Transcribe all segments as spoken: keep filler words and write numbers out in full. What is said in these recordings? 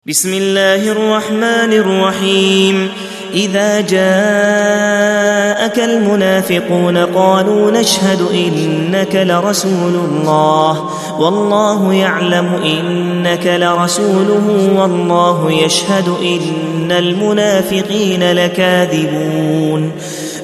بسم الله الرحمن الرحيم إذا جاءك المنافقون قالوا نشهد إنك لرسول الله والله يعلم إنك لرسوله والله يشهد إن المنافقين لكاذبون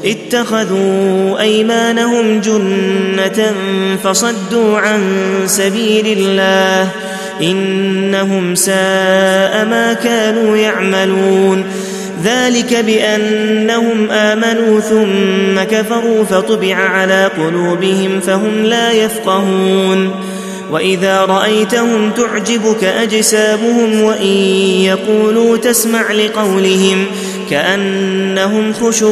اتخذوا أيمانهم جنة فصدوا عن سبيل الله إنهم ساء ما كانوا يعملون ذلك بأنهم آمنوا ثم كفروا فطبع على قلوبهم فهم لا يفقهون وإذا رأيتهم تعجبك أجسامهم وإن يقولوا تسمع لقولهم كأنهم خشب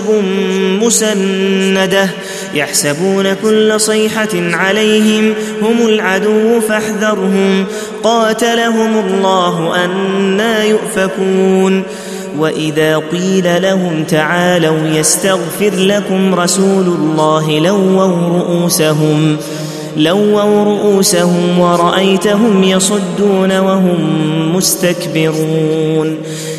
مسندة يحسبون كل صيحة عليهم هم العدو فاحذرهم قاتلهم الله أنى يؤفكون وإذا قيل لهم تعالوا يستغفر لكم رسول الله لووا رؤوسهم لووا رؤوسهم ورأيتهم يصدون وهم مستكبرون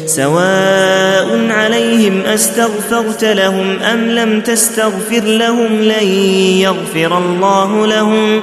سواء عليهم أستغفرت لهم أم لم تستغفر لهم لن يغفر الله لهم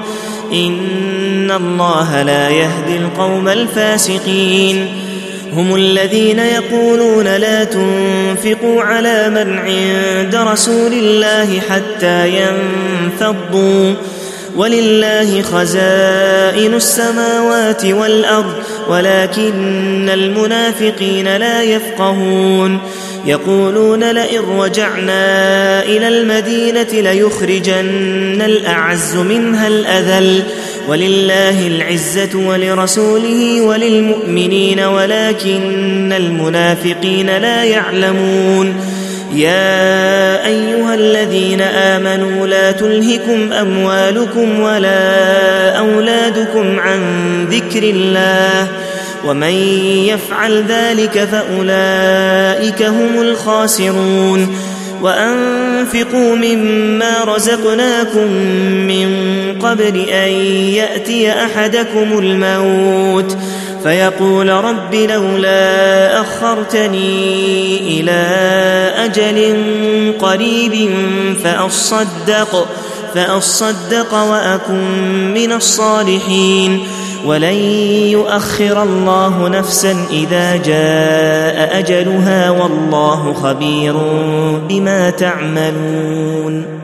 إن الله لا يهدي القوم الفاسقين هم الذين يقولون لا تنفقوا على من عند رسول الله حتى ينفضوا ولله خزائن السماوات والأرض ولكن المنافقين لا يفقهون يقولون لئن رجعنا إلى المدينة ليخرجن الأعز منها الأذل ولله العزة ولرسوله وللمؤمنين ولكن المنافقين لا يعلمون يا أيها الذين آمنوا لا تلهكم أموالكم ولا أولادكم عن ذكر الله ومن يفعل ذلك فأولئك هم الخاسرون وأنفقوا مما رزقناكم من قبل أن يأتي أحدكم الموت فيقول رب لولا أخرتني إلى أجل قريب فأصدق, فأصدق وأكن من الصالحين ولن يؤخر الله نفسا إذا جاء أجلها والله خبير بما تعملون.